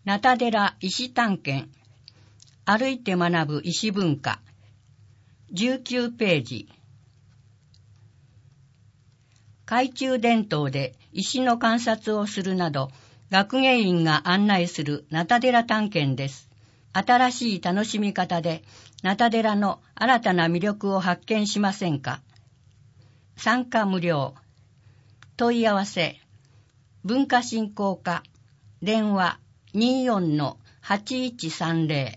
ナタデラ石探検、歩いて学ぶ石文化、19ページ。懐中電灯で石の観察をするなど、学芸員が案内するナタデラ探検です。新しい楽しみ方で、ナタデラの新たな魅力を発見しませんか？参加無料。問い合わせ、文化振興課、電話 24-8130。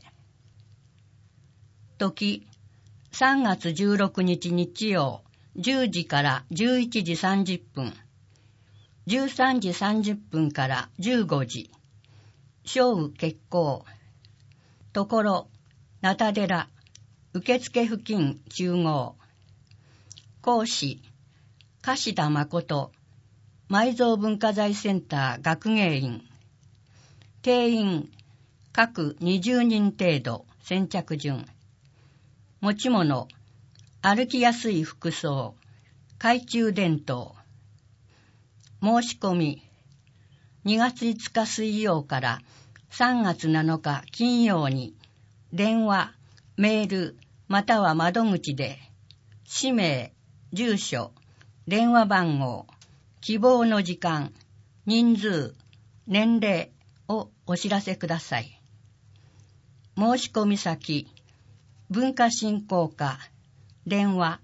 時、3月16日日曜、10時から11時30分。13時30分から15時。正午決行。ところ、ナタデラ、受付付近集合。講師、樫田誠、埋蔵文化財センター学芸員。定員、各20人程度、先着順。持ち物、歩きやすい服装、懐中電灯。申し込み、2月5日水曜から3月7日金曜に、電話、メール、または窓口で、氏名、住所、電話番号、希望の時間、人数、年齢をお知らせください。申し込み先、文化振興課、電話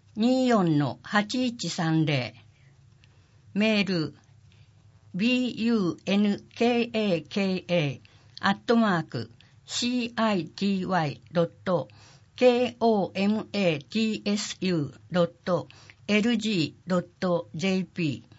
24-8130。メール、bunkacity.city.komatsu.lg.jp